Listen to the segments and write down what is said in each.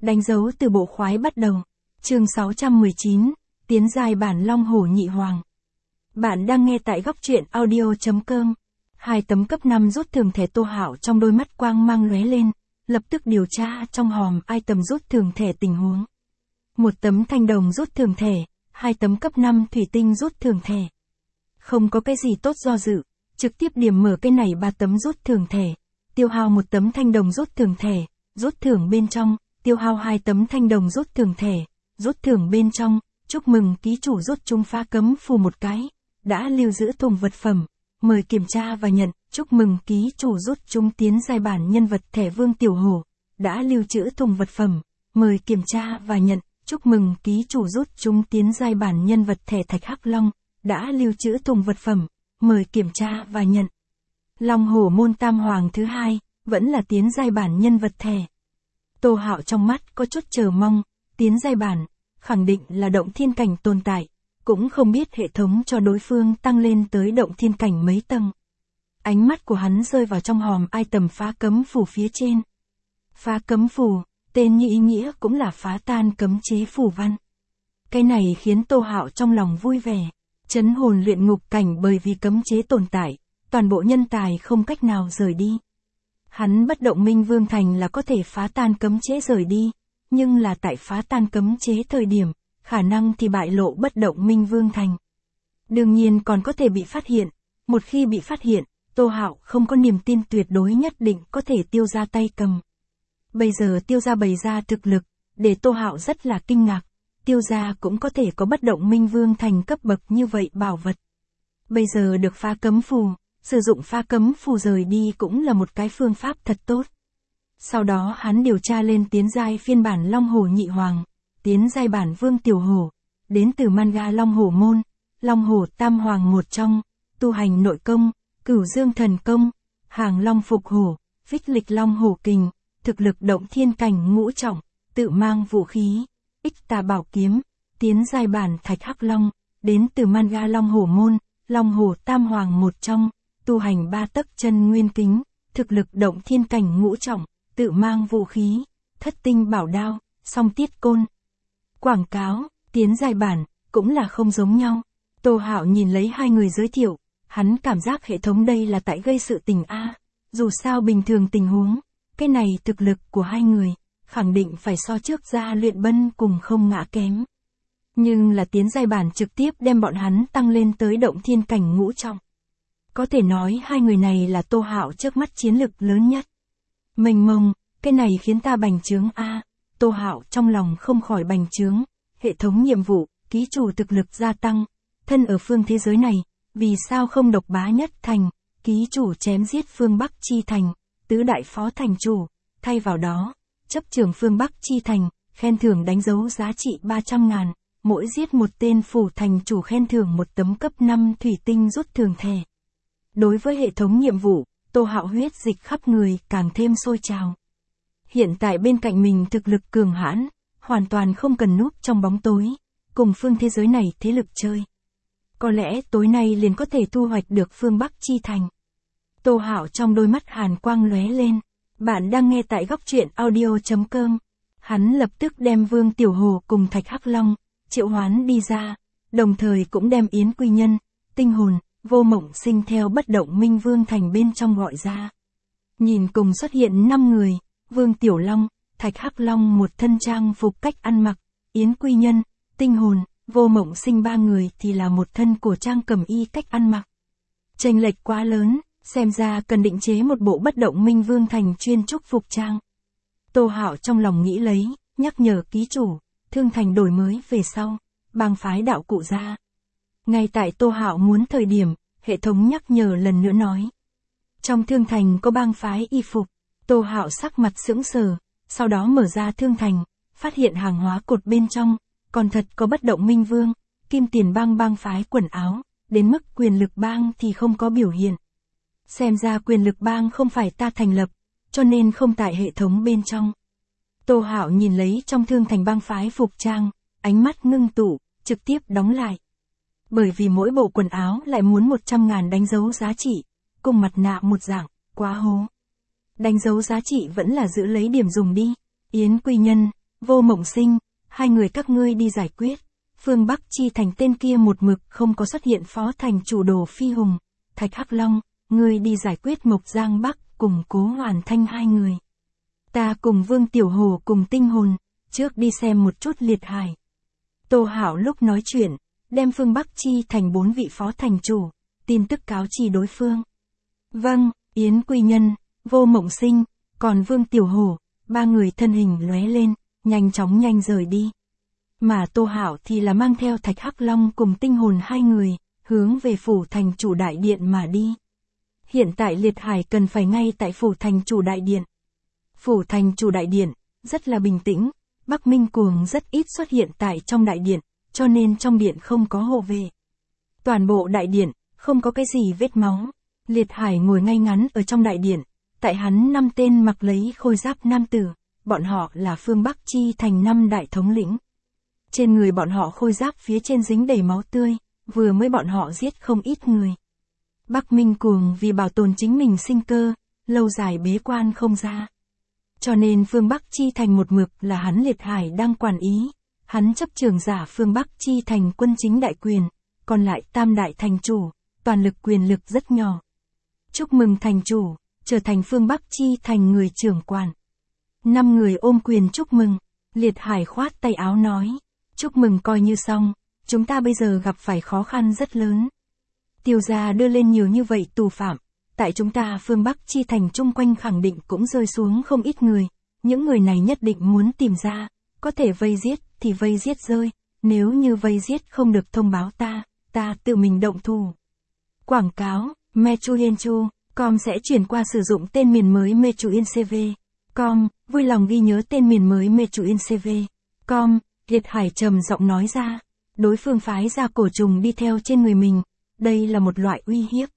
Đánh dấu từ bộ khoái bắt đầu. Chương 619, tiến giai bản Long Hổ Nhị Hoàng. Bạn đang nghe tại góc truyện audio.com. 2 tấm cấp 5 rút thường thẻ. Tô Hạo trong đôi mắt quang mang lóe lên, lập tức điều tra trong hòm item rút thường thẻ tình huống. 1 tấm thanh đồng rút thường thẻ, 2 tấm cấp 5 thủy tinh rút thường thẻ. Không có cái gì tốt do dự, trực tiếp điểm mở cái này 3 tấm rút thường thẻ, tiêu hao 1 tấm thanh đồng rút thường thẻ, rút thưởng bên trong, tiêu hao 2 tấm thanh đồng rút thường thẻ, rút thưởng bên trong, chúc mừng ký chủ rút trúng phá cấm phù một cái, đã lưu giữ thùng vật phẩm, mời kiểm tra và nhận, chúc mừng ký chủ rút trúng tiến giai bản nhân vật thẻ Vương Tiểu Hổ, đã lưu trữ thùng vật phẩm, mời kiểm tra và nhận, chúc mừng ký chủ rút trúng tiến giai bản nhân vật thẻ Thạch Hắc Long, đã lưu trữ thùng vật phẩm, mời kiểm tra và nhận. Long Hổ môn Tam Hoàng thứ 2, vẫn là tiến giai bản nhân vật thẻ. Tô Hạo trong mắt có chút chờ mong, tiến giai bản, khẳng định là động thiên cảnh tồn tại, cũng không biết hệ thống cho đối phương tăng lên tới động thiên cảnh mấy tầng. Ánh mắt của hắn rơi vào trong hòm item phá cấm phù phía trên. Phá cấm phù, tên như ý nghĩa cũng là phá tan cấm chế phù văn. Cái này khiến Tô Hạo trong lòng vui vẻ. Chấn hồn luyện ngục cảnh bởi vì cấm chế tồn tại, toàn bộ nhân tài không cách nào rời đi. Hắn bất động Minh Vương Thành là có thể phá tan cấm chế rời đi, nhưng là tại phá tan cấm chế thời điểm, khả năng thì bại lộ bất động Minh Vương Thành. Đương nhiên còn có thể bị phát hiện, một khi bị phát hiện, Tô Hạo không có niềm tin tuyệt đối nhất định có thể tiêu ra tay cầm. Bây giờ tiêu ra bày ra thực lực, để Tô Hạo rất là kinh ngạc, tiêu ra cũng có thể có bất động Minh Vương Thành cấp bậc như vậy bảo vật. Bây giờ được phá cấm phù, sử dụng phá cấm phù rời đi cũng là một cái phương pháp thật tốt. Sau đó hắn điều tra lên tiến giai phiên bản Long Hổ Nhị Hoàng, tiến giai bản Vương Tiểu Hổ, đến từ manga Long Hổ môn, Long Hổ Tam Hoàng một trong, tu hành nội công, Cửu Dương Thần Công, Hàng Long Phục Hổ, Phích Lịch Long Hổ Kình, thực lực động thiên cảnh ngũ trọng, tự mang vũ khí, Ích Tà Bảo Kiếm, tiến giai bản Thạch Hắc Long, đến từ manga Long Hổ môn, Long Hổ Tam Hoàng một trong, tu hành 3 tấc chân nguyên kính, thực lực động thiên cảnh ngũ trọng, tự mang vũ khí, Thất Tinh Bảo Đao, Song Tiết Côn. Quảng cáo, tiến giai bản, cũng là không giống nhau. Tô Hạo nhìn lấy hai người giới thiệu, hắn cảm giác hệ thống đây là tại gây sự tình a. Dù sao bình thường tình huống, cái này thực lực của hai người, khẳng định phải so trước ra luyện bân cùng không ngã kém. Nhưng là tiến giai bản trực tiếp đem bọn hắn tăng lên tới động thiên cảnh ngũ trọng. Có thể nói hai người này là Tô Hạo trước mắt chiến lực lớn nhất. Mênh mông, cái này khiến ta bành trướng a. Tô Hạo trong lòng không khỏi bành trướng, hệ thống nhiệm vụ, ký chủ thực lực gia tăng, thân ở phương thế giới này, vì sao không độc bá nhất thành, ký chủ chém giết phương Bắc chi thành, tứ đại phó thành chủ, thay vào đó, chấp trưởng phương Bắc chi thành, khen thưởng đánh dấu giá trị 300.000, mỗi giết một tên phủ thành chủ khen thưởng 1 tấm cấp 5 thủy tinh rút thường thẻ. Đối với hệ thống nhiệm vụ, Tô Hạo huyết dịch khắp người càng thêm sôi trào. Hiện tại bên cạnh mình thực lực cường hãn, hoàn toàn không cần núp trong bóng tối, cùng phương thế giới này thế lực chơi. Có lẽ tối nay liền có thể thu hoạch được phương Bắc chi thành. Tô Hạo trong đôi mắt hàn quang lóe lên. Bạn đang nghe tại góc truyện audio.com. Hắn lập tức đem Vương Tiểu Hổ cùng Thạch Hắc Long triệu hoán đi ra, đồng thời cũng đem Yến Quy Nhân, Tinh Hồn, Vô Mộng Sinh theo bất động Minh Vương Thành bên trong gọi ra. Nhìn cùng xuất hiện 5 người, Vương Tiểu Long, Thạch Hắc Long một thân trang phục cách ăn mặc, Yến Quy Nhân, Tinh Hồn, Vô Mộng Sinh 3 người thì là một thân cổ trang cẩm y cách ăn mặc. Chênh lệch quá lớn, xem ra cần định chế một bộ bất động Minh Vương Thành chuyên trúc phục trang. Tô Hạo trong lòng nghĩ lấy, nhắc nhở ký chủ, Thương Thành đổi mới về sau, bang phái đạo cụ ra. Ngay tại Tô Hạo muốn thời điểm, hệ thống nhắc nhở lần nữa nói. Trong Thương Thành có bang phái y phục, Tô Hạo sắc mặt sững sờ, sau đó mở ra Thương Thành, phát hiện hàng hóa cột bên trong, còn thật có bất động Minh Vương, Kim Tiền bang bang phái quần áo, đến mức quyền lực bang thì không có biểu hiện. Xem ra quyền lực bang không phải ta thành lập, cho nên không tại hệ thống bên trong. Tô Hạo nhìn lấy trong Thương Thành bang phái phục trang, ánh mắt ngưng tụ, trực tiếp đóng lại. Bởi vì mỗi bộ quần áo lại muốn 100.000 đánh dấu giá trị, cùng mặt nạ một dạng, quá hố. Đánh dấu giá trị vẫn là giữ lấy điểm dùng đi. Yến Quy Nhân, Vô Mộng Sinh, hai người các ngươi đi giải quyết. Phương Bắc Chi Thành tên kia một mực không có xuất hiện phó thành chủ Đồ Phi Hùng. Thạch Hắc Long, ngươi đi giải quyết Mộc Giang Bắc cùng Cố Hoàn Thanh hai người. Ta cùng Vương Tiểu Hồ cùng Tinh Hồn, trước đi xem một chút Liệt Hải. Tô Hạo lúc nói chuyện, đem Phương Bắc Chi Thành 4 vị phó thành chủ, tin tức cáo chi đối phương. Vâng, Yến Quy Nhân, Vô Mộng Sinh, còn Vương Tiểu Hồ, ba người thân hình lóe lên, nhanh chóng rời đi. Mà Tô Hạo thì là mang theo Thạch Hắc Long cùng Tinh Hồn hai người, hướng về phủ thành chủ đại điện mà đi. Hiện tại Liệt Hải cần phải ngay tại phủ thành chủ đại điện. Phủ thành chủ đại điện, rất là bình tĩnh, Bắc Minh Cuồng rất ít xuất hiện tại trong đại điện, cho nên trong điện không có hộ vệ. Toàn bộ đại điện, không có cái gì vết máu. Liệt Hải ngồi ngay ngắn ở trong đại điện, tại hắn 5 tên mặc lấy khôi giáp nam tử, bọn họ là Phương Bắc Chi Thành 5 đại thống lĩnh. Trên người bọn họ khôi giáp phía trên dính đầy máu tươi, vừa mới bọn họ giết không ít người. Bắc Minh Cuồng vì bảo tồn chính mình sinh cơ, lâu dài bế quan không ra. Cho nên Phương Bắc Chi Thành một mực là hắn Liệt Hải đang quản ý, hắn chấp trường giả Phương Bắc Chi Thành quân chính đại quyền, còn lại tam đại thành chủ, toàn lực quyền lực rất nhỏ. Chúc mừng thành chủ, trở thành Phương Bắc Chi Thành người trưởng quản. 5 người ôm quyền chúc mừng, Liệt Hải khoát tay áo nói, chúc mừng coi như xong, chúng ta bây giờ gặp phải khó khăn rất lớn. Tiêu gia đưa lên nhiều như vậy tù phạm, tại chúng ta Phương Bắc Chi Thành chung quanh khẳng định cũng rơi xuống không ít người, những người này nhất định muốn tìm ra, có thể vây giết thì vây giết rơi, nếu như vây giết không được thông báo ta tự mình động thủ. Quảng cáo, Mechuyenchu.com sẽ chuyển qua sử dụng tên miền mới Mechuyencv.com, vui lòng ghi nhớ tên miền mới Mechuyencv.com, Liệt Hải trầm giọng nói ra, đối phương phái ra cổ trùng đi theo trên người mình, đây là một loại uy hiếp.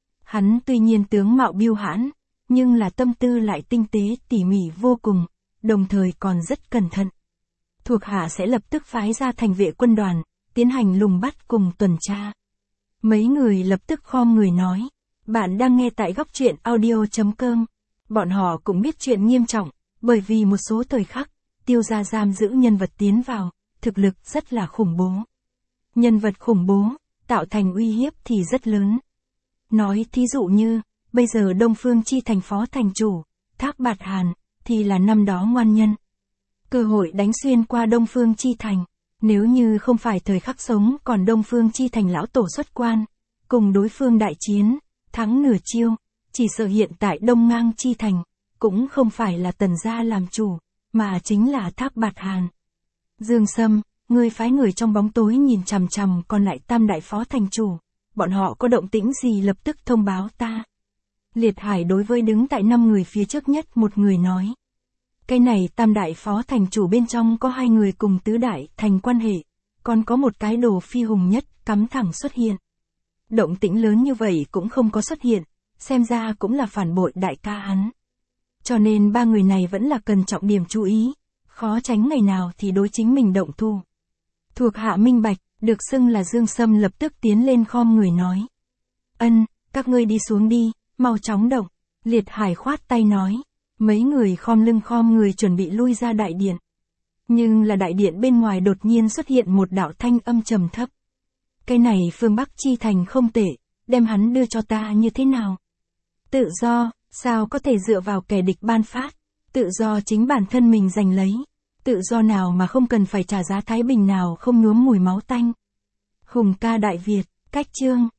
Hắn tuy nhiên tướng mạo biêu hãn, nhưng là tâm tư lại tinh tế tỉ mỉ vô cùng, đồng thời còn rất cẩn thận. Thuộc hạ sẽ lập tức phái ra thành vệ quân đoàn, tiến hành lùng bắt cùng tuần tra. Mấy người lập tức khom người nói, bạn đang nghe tại góc truyện audio.com. Bọn họ cũng biết chuyện nghiêm trọng, bởi vì một số thời khắc, Tiêu gia giam giữ nhân vật tiến vào, thực lực rất là khủng bố. Nhân vật khủng bố, tạo thành uy hiếp thì rất lớn. Nói thí dụ như, bây giờ Đông Phương Chi Thành phó thành chủ, Thác Bạt Hàn, thì là năm đó ngoan nhân. Cơ hội đánh xuyên qua Đông Phương Chi Thành, nếu như không phải thời khắc sống còn Đông Phương Chi Thành lão tổ xuất quan, cùng đối phương đại chiến, thắng nửa chiêu, chỉ sợ hiện tại Đông Ngang Chi Thành, cũng không phải là Tần gia làm chủ, mà chính là Thác Bạt Hàn. Dương Sâm, ngươi phái người trong bóng tối nhìn chằm chằm còn lại tam đại phó thành chủ, bọn họ có động tĩnh gì lập tức thông báo ta. Liệt Hải đối với đứng tại 5 người phía trước nhất một người nói. Cái này tam đại phó thành chủ bên trong có 2 người cùng tứ đại thành quan hệ, còn có một cái Đồ Phi Hùng nhất cắm thẳng xuất hiện. Động tĩnh lớn như vậy cũng không có xuất hiện, xem ra cũng là phản bội đại ca hắn. Cho nên 3 người này vẫn là cần trọng điểm chú ý, khó tránh ngày nào thì đối chính mình động thủ. Thuộc hạ minh bạch, được xưng là Dương Sâm lập tức tiến lên khom người nói. Ân, các ngươi đi xuống đi, mau chóng động. Liệt Hải khoát tay nói. Mấy người khom lưng khom người chuẩn bị lui ra đại điện. Nhưng là đại điện bên ngoài đột nhiên xuất hiện một đạo thanh âm trầm thấp. Cái này Phương Bắc Chi Thành không tệ, đem hắn đưa cho ta như thế nào? Tự do, sao có thể dựa vào kẻ địch ban phát? Tự do chính bản thân mình giành lấy. Tự do nào mà không cần phải trả giá thái bình nào không nhuốm mùi máu tanh. Hùng ca Đại Việt, cách chương.